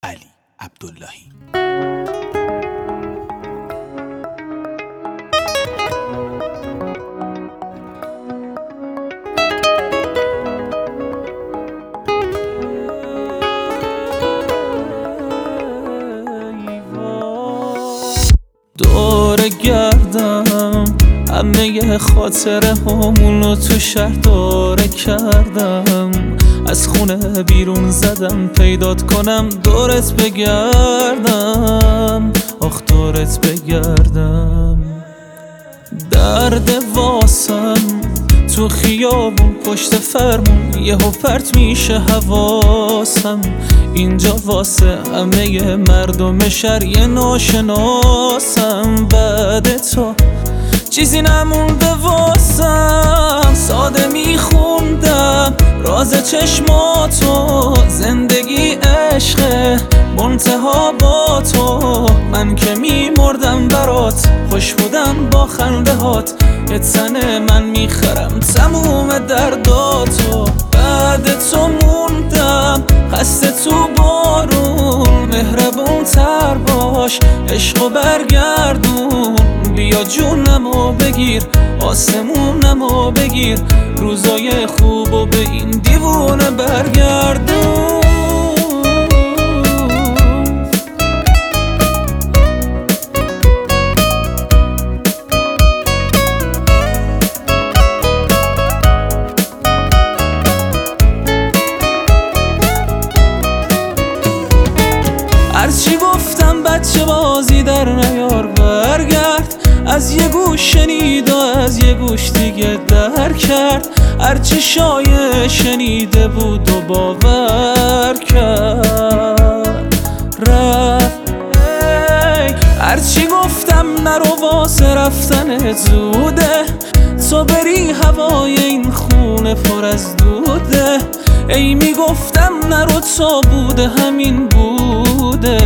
علی عبداللهی. دور گردم همه خاطره همونو تو شهر داره کردم، از خونه بیرون زدم پیدات کنم دورت بگردم، آخ دورت بگردم. درد واسم تو خیابون پشت فرمون یهو پرت میشه حواسم، اینجا واسه همه مردم شهر یه ناشناسم. بعد تو چیزی نمونده واسم، ساده میخوندم راز چشماتو، زندگی عشقه منتها با تو. من که میمردم برات، خوش بودم با خنده هات، یه تنه من میخرم تموم درداتو. بعد تو موندم خسته تو بارون، مهربون تر باش عشقو برگردون، بیا جونمو بگیر آسمونمو بگیر، روزای خوبو به این دیوونه برگردون. هرچی گفتم بچه بازی در نیار، برگرد از یه گوش شنید و از یه گوش دیگه در کرد، هرچی شایع شنیده بود و باور کرد. رفت هرچی گفتم نرو واسه رفتن زوده، تو بری هوای این خونه پر از دوده. ای میگفتم نرو تا بوده همین بوده.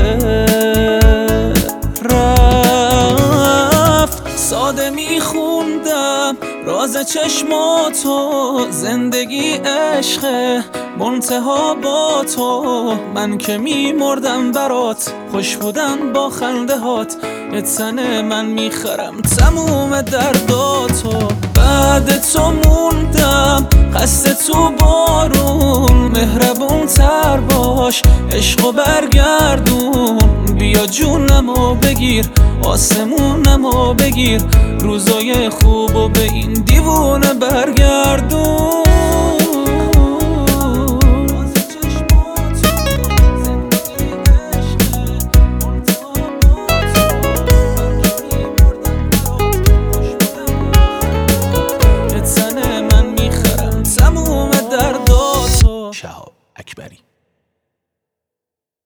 رفت ساده میخوندم راز چشماتو، زندگی عشقه منتها با تو. من که میمردم برات، خوش بودم با خنده هات، یه تنه من میخرم تموم درداتو. بعد تو موندم خسته تو بارون، مهربون تر باش عشقو برگردون، بیا جونمو بگیر آسمونمو بگیر، روزای خوبو به این دیوونه برگردون. شهاب اکبری.